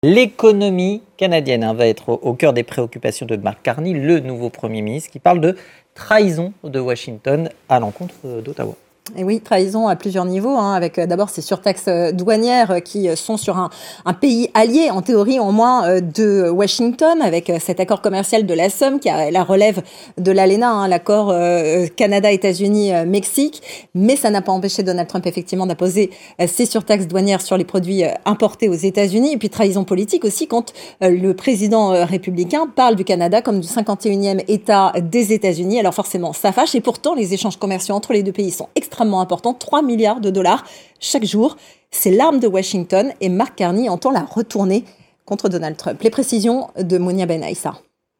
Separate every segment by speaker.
Speaker 1: L'économie canadienne va être au cœur des préoccupations de Mark Carney, le nouveau Premier ministre, qui parle de trahison de Washington à l'encontre d'Ottawa.
Speaker 2: Et oui, trahison à plusieurs niveaux, avec d'abord ces surtaxes douanières qui sont sur un pays allié, en théorie en moins, de Washington, avec cet accord commercial de la Somme qui a la relève de l'ALENA, l'accord Canada-États-Unis-Mexique. Mais ça n'a pas empêché Donald Trump effectivement d'imposer ces surtaxes douanières sur les produits importés aux États-Unis. Et puis trahison politique aussi quand le président républicain parle du Canada comme du 51e État des États-Unis. Alors forcément, ça fâche. Et pourtant, les échanges commerciaux entre les deux pays sont extrêmement important, 3 milliards de dollars chaque jour. C'est l'arme de Washington et Mark Carney entend la retourner contre Donald Trump. Les précisions de Mounia Ben Aïssa.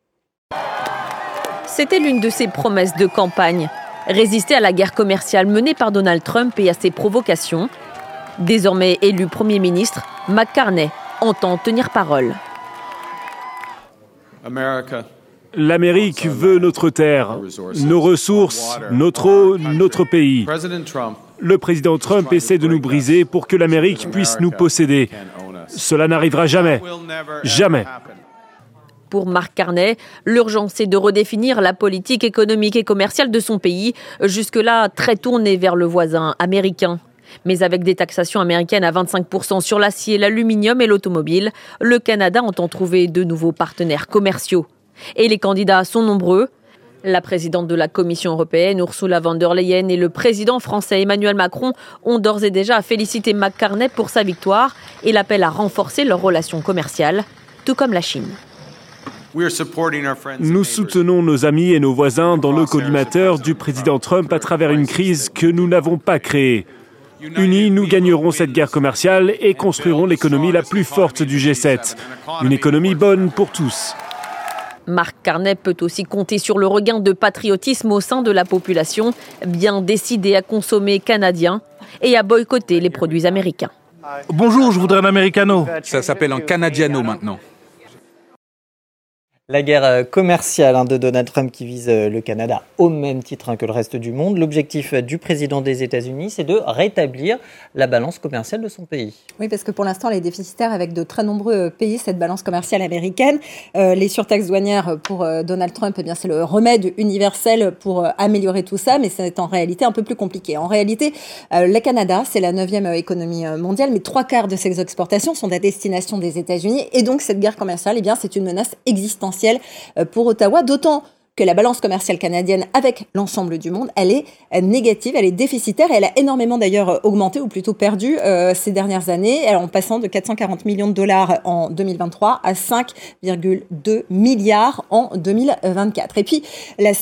Speaker 3: C'était l'une de ses promesses de campagne, résister à la guerre commerciale menée par Donald Trump et à ses provocations. Désormais élu Premier ministre, Mark Carney entend tenir parole.
Speaker 4: L'Amérique veut notre terre, nos ressources, notre eau, notre pays. Le président Trump essaie de nous briser pour que l'Amérique puisse nous posséder. Cela n'arrivera jamais. Jamais.
Speaker 3: Pour Mark Carney, l'urgence est de redéfinir la politique économique et commerciale de son pays, jusque-là très tournée vers le voisin américain. Mais avec des taxations américaines à 25% sur l'acier, l'aluminium et l'automobile, le Canada entend trouver de nouveaux partenaires commerciaux. Et les candidats sont nombreux. La présidente de la Commission européenne, Ursula von der Leyen, et le président français Emmanuel Macron ont d'ores et déjà félicité Mark Carney pour sa victoire et l'appellent à renforcer leurs relations commerciales, tout comme la Chine.
Speaker 4: Nous soutenons nos amis et nos voisins dans le collimateur du président Trump à travers une crise que nous n'avons pas créée. Unis, nous gagnerons cette guerre commerciale et construirons l'économie la plus forte du G7. Une économie bonne pour tous.
Speaker 3: Mark Carney peut aussi compter sur le regain de patriotisme au sein de la population, bien décidée à consommer canadien et à boycotter les produits américains.
Speaker 5: Bonjour, je voudrais un americano.
Speaker 6: Ça s'appelle un canadiano maintenant.
Speaker 1: La guerre commerciale de Donald Trump qui vise le Canada au même titre que le reste du monde. L'objectif du président des États-Unis, c'est de rétablir la balance commerciale de son pays.
Speaker 2: Oui, parce que pour l'instant, elle est déficitaire avec de très nombreux pays, cette balance commerciale américaine. Les surtaxes douanières pour Donald Trump, eh bien, c'est le remède universel pour améliorer tout ça, mais c'est en réalité un peu plus compliqué. En réalité, le Canada, c'est la 9e économie mondiale, mais 3/4 de ses exportations sont à destination des États-Unis. Et donc, cette guerre commerciale, eh bien, c'est une menace existentielle pour Ottawa, d'autant que la balance commerciale canadienne avec l'ensemble du monde, elle est négative, elle est déficitaire et elle a énormément d'ailleurs augmenté ou plutôt perdu ces dernières années, en passant de 440 millions de dollars en 2023 à 5,2 milliards en 2024. Et puis,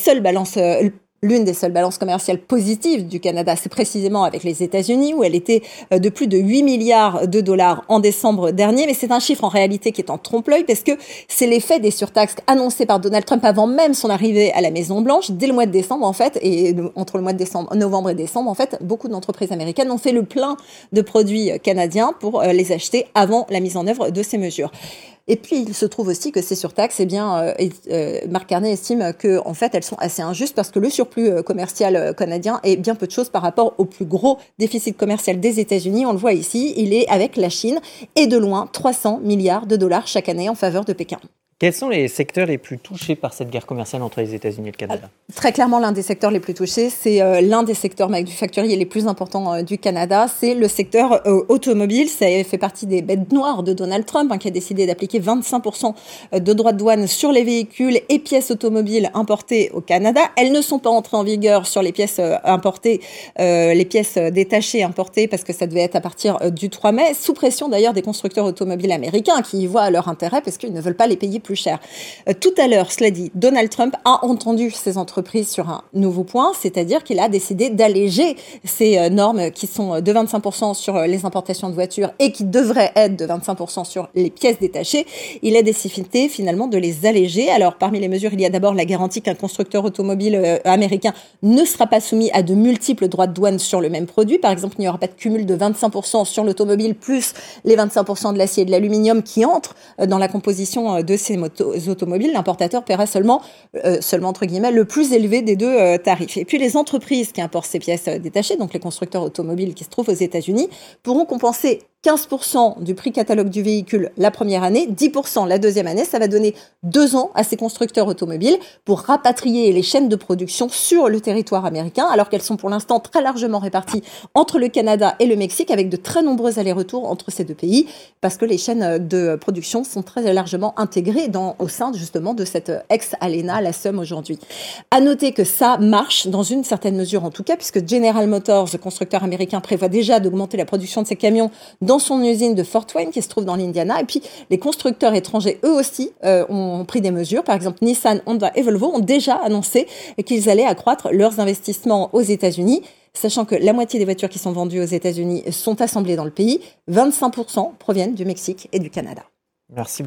Speaker 2: l'une des seules balances commerciales positives du Canada, c'est précisément avec les États-Unis, où elle était de plus de 8 milliards de dollars en décembre dernier. Mais c'est un chiffre en réalité qui est en trompe-l'œil parce que c'est l'effet des surtaxes annoncées par Donald Trump avant même son arrivée à la Maison-Blanche, dès le mois de décembre en fait, et entre le mois de novembre et décembre en fait, beaucoup d'entreprises américaines ont fait le plein de produits canadiens pour les acheter avant la mise en œuvre de ces mesures. Et puis, il se trouve aussi que ces surtaxes, Mark Carney estime que, en fait, elles sont assez injustes parce que le surplus commercial canadien est bien peu de choses par rapport au plus gros déficit commercial des États-Unis. On le voit ici, il est avec la Chine et de loin 300 milliards de dollars chaque année en faveur de Pékin.
Speaker 1: Quels sont les secteurs les plus touchés par cette guerre commerciale entre les États-Unis et le Canada ?
Speaker 2: Très clairement, l'un des secteurs les plus touchés, c'est l'un des secteurs manufacturiers les plus importants du Canada, c'est le secteur automobile. Ça fait partie des bêtes noires de Donald Trump, qui a décidé d'appliquer 25% de droits de douane sur les véhicules et pièces automobiles importées au Canada. Elles ne sont pas entrées en vigueur sur les pièces importées, les pièces détachées importées, parce que ça devait être à partir du 3 mai, sous pression d'ailleurs des constructeurs automobiles américains qui y voient leur intérêt parce qu'ils ne veulent pas les payer plus cher. Tout à l'heure, cela dit, Donald Trump a entendu ces entreprises sur un nouveau point, c'est-à-dire qu'il a décidé d'alléger ces normes qui sont de 25% sur les importations de voitures et qui devraient être de 25% sur les pièces détachées. Il a décidé finalement de les alléger. Alors, parmi les mesures, il y a d'abord la garantie qu'un constructeur automobile américain ne sera pas soumis à de multiples droits de douane sur le même produit. Par exemple, il n'y aura pas de cumul de 25% sur l'automobile plus les 25% de l'acier et de l'aluminium qui entrent dans la composition de ces automobiles. L'importateur paiera seulement entre guillemets, le plus élevé des deux tarifs. Et puis les entreprises qui importent ces pièces détachées, donc les constructeurs automobiles qui se trouvent aux États-Unis, pourront compenser 15% du prix catalogue du véhicule la première année, 10% la deuxième année. Ça va donner 2 ans à ces constructeurs automobiles pour rapatrier les chaînes de production sur le territoire américain, alors qu'elles sont pour l'instant très largement réparties entre le Canada et le Mexique, avec de très nombreux allers-retours entre ces deux pays, parce que les chaînes de production sont très largement intégrées au sein justement de cette ex-ALENA, la SUM aujourd'hui. À noter que ça marche dans une certaine mesure en tout cas, puisque General Motors, le constructeur américain, prévoit déjà d'augmenter la production de ses camions dans son usine de Fort Wayne qui se trouve dans l'Indiana. Et puis les constructeurs étrangers, eux aussi, ont pris des mesures. Par exemple, Nissan, Honda et Volvo ont déjà annoncé qu'ils allaient accroître leurs investissements aux États-Unis, sachant que la moitié des voitures qui sont vendues aux États-Unis sont assemblées dans le pays. 25% proviennent du Mexique et du Canada.
Speaker 1: Merci.